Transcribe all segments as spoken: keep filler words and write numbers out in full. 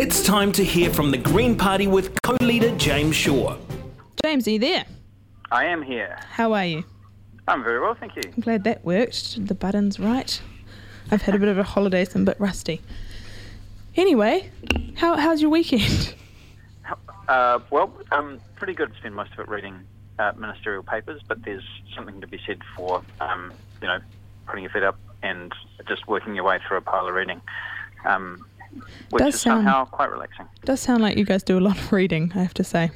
It's time to hear from the Green Party with co-leader James Shaw. James, are you there? I am here. How are you? I'm very well, thank you. I'm glad that worked. The button's right. I've had a bit of a holiday, so I'm a bit rusty. Anyway, how how's your weekend? Uh, well, um, pretty good. Spend most of it reading uh, ministerial papers, but there's something to be said for, um, you know, putting your feet up and just working your way through a pile of reading, um, which does is sound, somehow quite relaxing. Does sound like you guys do a lot of reading, I have to say.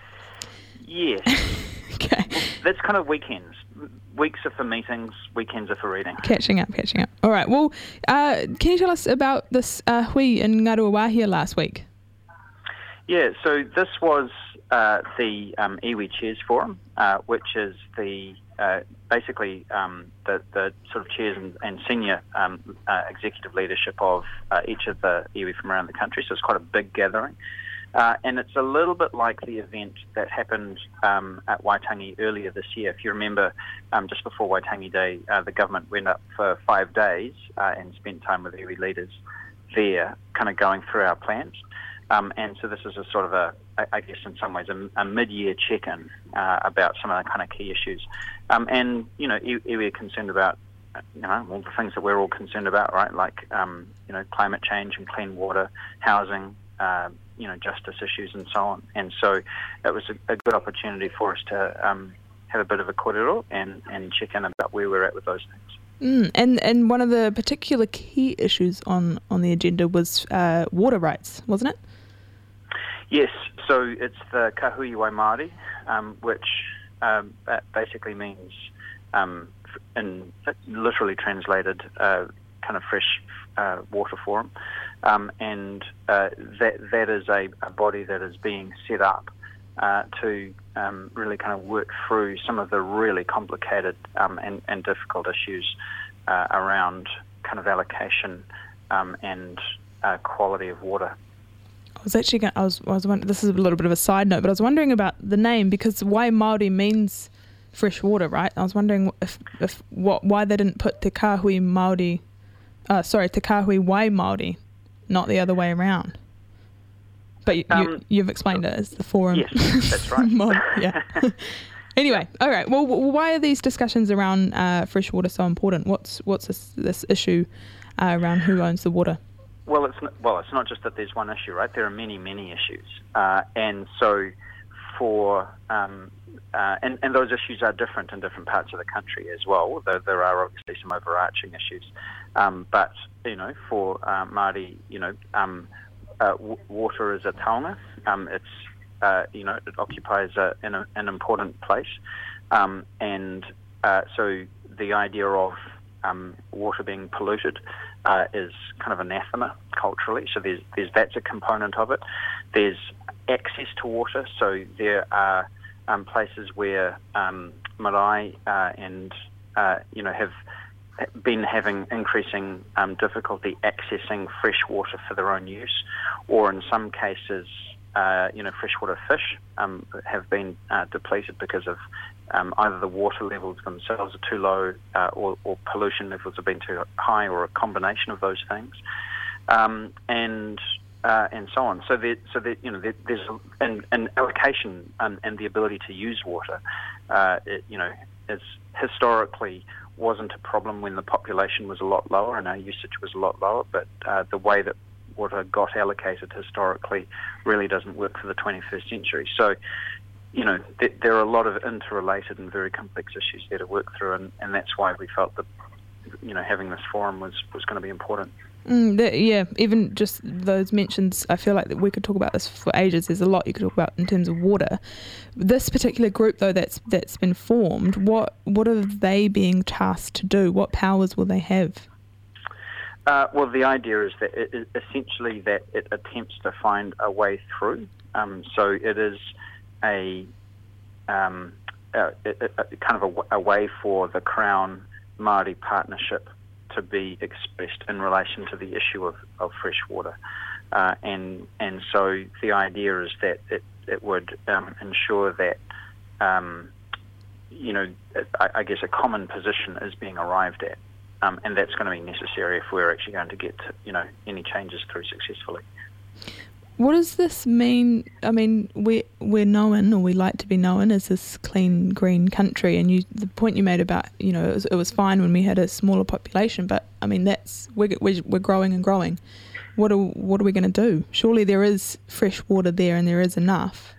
Yes. Okay. Well, that's kind of weekends. Weeks are for meetings, weekends are for reading. Catching up, catching up. All right, well, uh, can you tell us about this uh, hui in Ngarua Wāhia last week? Yeah, so this was uh, the um, iwi Chairs Forum, uh, which is the uh, basically um, the, the sort of chairs and, and senior um, uh, executive leadership of uh, each of the iwi from around the country, so it's quite a big gathering. Uh, and it's a little bit like the event that happened um, at Waitangi earlier this year. If you remember, um, just before Waitangi Day, uh, the government went up for five days uh, and spent time with iwi leaders there, kind of going through our plans. Um, and so this is a sort of a, I guess in some ways, a, a mid-year check-in uh, about some of the kind of key issues. Um, and, you know, iwi are concerned about, you know, all the things that we're all concerned about, right? Like, um, you know, climate change and clean water, housing, uh, you know, justice issues and so on. And so it was a, a good opportunity for us to um, have a bit of a korero and, and check in about where we're at with those things. Mm, and, and one of the particular key issues on, on the agenda was uh, water rights, wasn't it? Yes, so it's the Kahui Waimāori, um, which um, basically means, um, in literally translated, uh, kind of fresh uh, water forum. Um, and uh, that that is a, a body that is being set up uh, to um, really kind of work through some of the really complicated um, and, and difficult issues uh, around kind of allocation um, and uh, quality of water. I was actually going, I was I was wondering, this is a little bit of a side note, but I was wondering about the name because Wai Māori means fresh water, right? I was wondering if if what why they didn't put Te Kahui Māori, uh, sorry, Te Kahui Wai Māori, not the other way around. But you, um, you, you've explained it as the forum. Yes, that's right. yeah. Anyway, all right. Well, why are these discussions around uh, fresh water so important? What's what's this, this issue uh, around who owns the water? Well, it's not, well, it's not just that there's one issue, right? There are many, many issues, uh, and so for um, uh, and and those issues are different in different parts of the country as well. Though there are obviously some overarching issues, um, but you know, for uh, Māori, you know, um, uh, w- water is a taonga. Um, it's uh, you know, it occupies a, an, an important place, um, and uh, so the idea of um, water being polluted Uh, is kind of anathema culturally. So there's, there's that's a component of it. There's access to water. So there are um, places where um, marae uh, and uh, you know have been having increasing um, difficulty accessing fresh water for their own use, or in some cases, uh, you know, freshwater fish um, have been uh, depleted because of Um, either the water levels themselves are too low uh, or, or pollution levels have been too high, or a combination of those things, um, and uh, and so on. So there, so there, you know, there, there's an, an allocation um, and the ability to use water. Uh, it, you know, is historically wasn't a problem when the population was a lot lower and our usage was a lot lower. But uh, the way that water got allocated historically really doesn't work for the twenty-first century. So, you know, th- there are a lot of interrelated and very complex issues there to work through, and, and that's why we felt that, you know, having this forum was, was going to be important. Mm, the, yeah, even just those mentions, I feel like that we could talk about this for ages. There's a lot you could talk about in terms of water. This particular group, though, that's that's been formed, what what are they being tasked to do? What powers will they have? Uh, well, the idea is that it, it, essentially that it attempts to find a way through. Um, so it is a, um, a, a, a kind of a, a way for the Crown Māori partnership to be expressed in relation to the issue of, of fresh water. Uh, and and so the idea is that it, it would um, ensure that, um, you know, I, I guess a common position is being arrived at. Um, and that's going to be necessary if we're actually going to get, you know, any changes through successfully. What does this mean? I mean, we we're known, or we like to be known, as this clean, green country. And you, the point you made about, you know, it was, it was fine when we had a smaller population, but I mean, that's we're we're, we're growing and growing. What are what are we going to do? Surely there is fresh water there, and there is enough.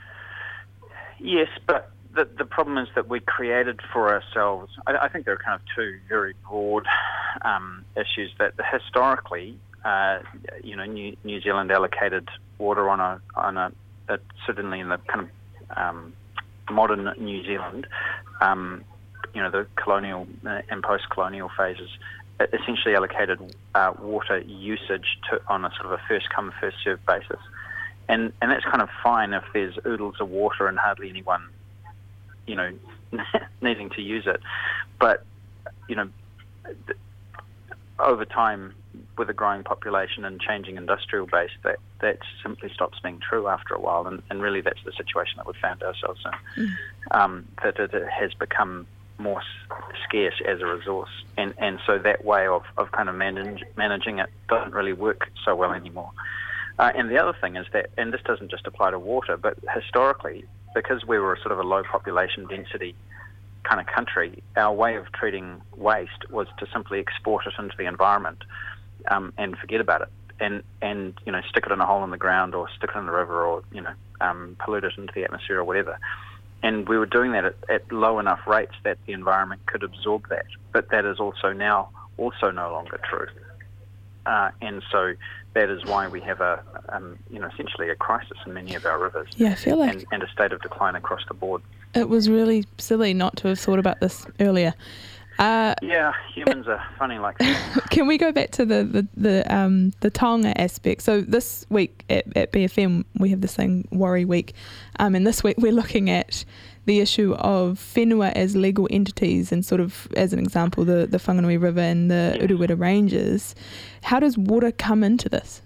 Yes, but the the problem is that we created for ourselves. I, I think there are kind of two very broad um, issues that historically. Uh, you know, New, New Zealand allocated water on a on a, a certainly in the kind of um, modern New Zealand, um, you know, the colonial uh, and post-colonial phases, essentially allocated uh, water usage to, on a sort of a first come first served basis, and and that's kind of fine if there's oodles of water and hardly anyone, you know, needing to use it, but you know, th- over time, with a growing population and changing industrial base, that, that simply stops being true after a while, and, and really that's the situation that we've found ourselves in, mm. um, that it, it has become more s- scarce as a resource, and, and so that way of, of kind of manage, managing it doesn't really work so well anymore. Uh, and the other thing is that, and this doesn't just apply to water, but historically, because we were sort of a low population density kind of country, our way of treating waste was to simply export it into the environment um, and forget about it, and and you know stick it in a hole in the ground or stick it in the river or you know um, pollute it into the atmosphere or whatever. And we were doing that at, at low enough rates that the environment could absorb that, but that is also now also no longer true. Uh, and so that is why we have a um, you know essentially a crisis in many of our rivers. Yeah, I feel like and, and a state of decline across the board. It was really silly not to have thought about this earlier. Uh, yeah, humans are funny like that. Can we go back to the the the, um, the taonga aspect? So this week at, at B F M we have this thing, Worry Week, um, and this week we're looking at the issue of whenua as legal entities, and sort of as an example the, the Whanganui River and the yes. Urewera Ranges. How does water come into this?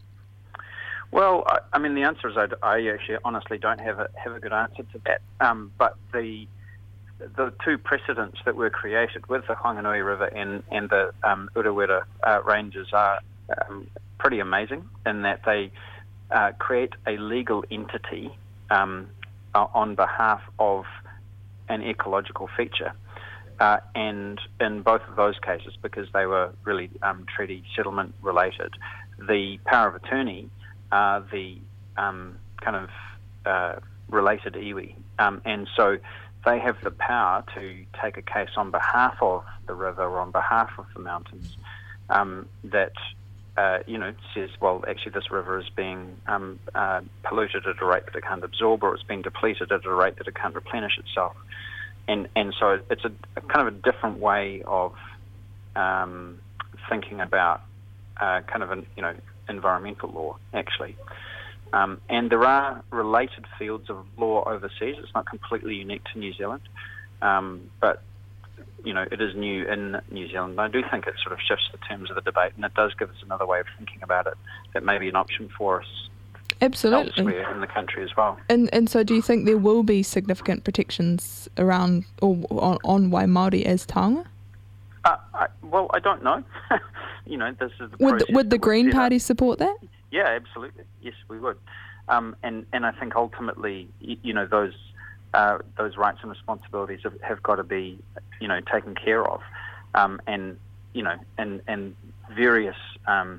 Well, I, I mean, the answer is I, I actually honestly don't have a have a good answer to that. Um, but the the two precedents that were created with the Whanganui River and and the um, Urewera uh, Ranges are um, pretty amazing in that they uh, create a legal entity um, uh, on behalf of an ecological feature. Uh, and in both of those cases, because they were really um, treaty settlement related, the power of attorney Uh, the um, kind of uh, related iwi. Um, and so they have the power to take a case on behalf of the river or on behalf of the mountains um, that, uh, you know, says, well, actually this river is being um, uh, polluted at a rate that it can't absorb, or it's being depleted at a rate that it can't replenish itself. And and so it's a, a kind of a different way of um, thinking about uh, kind of, an, you know, environmental law, actually. Um, and there are related fields of law overseas. It's not completely unique to New Zealand, um, but, you know, it is new in New Zealand. I do think it sort of shifts the terms of the debate, and it does give us another way of thinking about it that may be an option for us Absolutely. elsewhere in the country as well. And and so do you think there will be significant protections around or on, on Wai Māori as taonga? Uh, I, well, I don't know. You know, this is the would the, would the Green Party support that? Yeah, absolutely. Yes, we would. Um, and and I think ultimately, you, you know, those uh, those rights and responsibilities have, have got to be, you know, taken care of. Um, and you know, and and various um,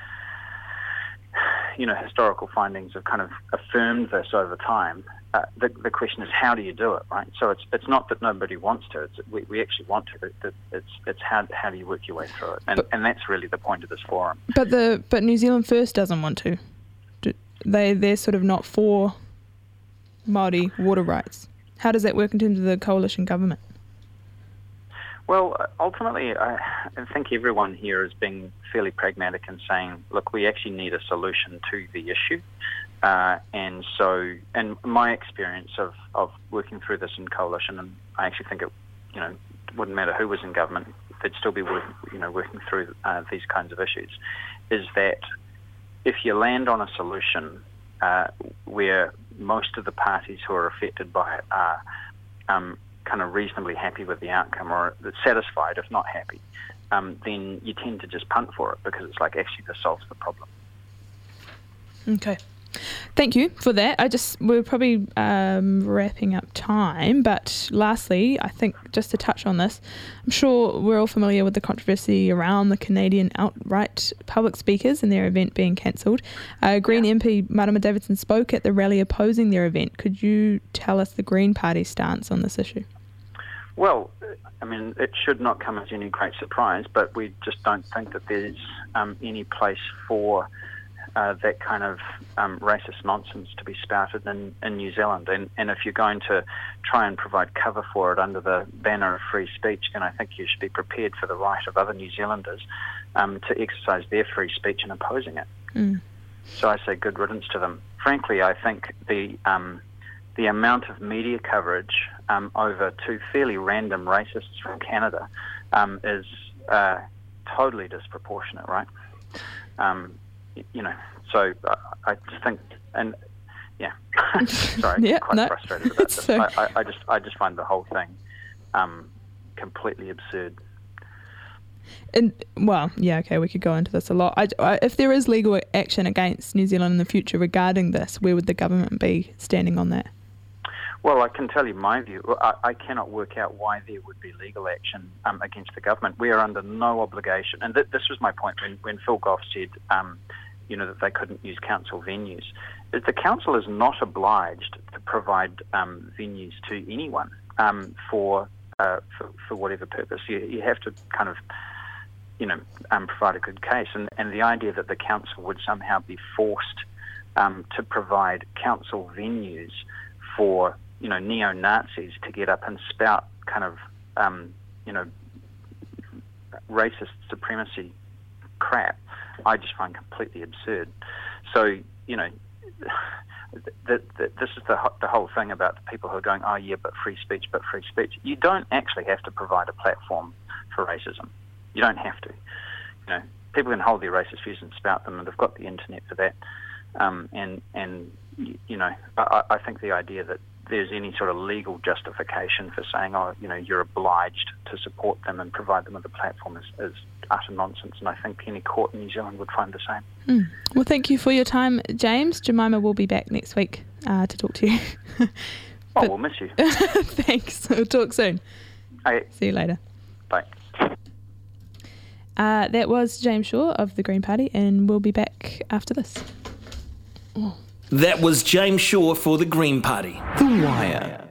you know historical findings have kind of affirmed this over time. Uh, the, the question is, how do you do it, right? So it's it's not that nobody wants to. It's we, we actually want to. But it's it's how how do you work your way through it? And but, and that's really the point of this forum. But the but New Zealand First doesn't want to. Do, they they're sort of not for Māori water rights. How does that work in terms of the coalition government? Well, ultimately, I, I think everyone here is being fairly pragmatic and saying, look, we actually need a solution to the issue. Uh, and so, and my experience of, of working through this in coalition, and I actually think it, you know, wouldn't matter who was in government, they'd still be working, you know, working through uh, these kinds of issues, is that if you land on a solution uh, where most of the parties who are affected by it are um, kind of reasonably happy with the outcome, or satisfied if not happy, um, then you tend to just punt for it because it's like, actually this solves the problem. Okay. Thank you for that. I just we're probably um, wrapping up time, but lastly, I think just to touch on this, I'm sure we're all familiar with the controversy around the Canadian outright public speakers and their event being cancelled. Uh, Green Yeah. M P Marama Davidson spoke at the rally opposing their event. Could you tell us the Green Party's stance on this issue? Well, I mean, it should not come as any great surprise, but we just don't think that there's um, any place for Uh, that kind of um, racist nonsense to be spouted in, in New Zealand. And, and if you're going to try and provide cover for it under the banner of free speech, then I think you should be prepared for the right of other New Zealanders um, to exercise their free speech in opposing it. Mm. So I say good riddance to them. Frankly, I think the um, the amount of media coverage um, over two fairly random racists from Canada um, is uh, totally disproportionate, right? Um, You know, so I, I just think, and yeah, sorry, Yeah, I'm quite no, frustrated about it's this. so- I, I, I just, I just find the whole thing um, completely absurd. And well, yeah, okay, we could go into this a lot. I, I, if there is legal action against New Zealand in the future regarding this, where would the government be standing on that? Well, I can tell you my view. I, I cannot work out why there would be legal action um, against the government. We are under no obligation, and th- this was my point when, when Phil Goff said, um, you know, that they couldn't use council venues. Is the council is not obliged to provide um, venues to anyone um, for, uh, for for whatever purpose. You, you have to kind of, you know, um, provide a good case, and, and the idea that the council would somehow be forced um, to provide council venues for, you know, neo-Nazis to get up and spout kind of, um, you know, racist supremacy crap, I just find completely absurd. So, you know, the, the, this is the, the whole thing about the people who are going, oh yeah, but free speech, but free speech. You don't actually have to provide a platform for racism. You don't have to. You know, people can hold their racist views and spout them, and they've got the internet for that. Um, and, and, you know, I, I think the idea that there's any sort of legal justification for saying, oh, you know, you're obliged to support them and provide them with a platform is, is utter nonsense. And I think any court in New Zealand would find the same. Mm. Well, thank you for your time, James. Jemima will be back next week uh, to talk to you. Oh, But- we'll miss you. Thanks. We'll talk soon. Okay, See you later. bye. Uh, that was James Shaw of the Green Party, and we'll be back after this. That was James Shaw for the Green Party. The Wire.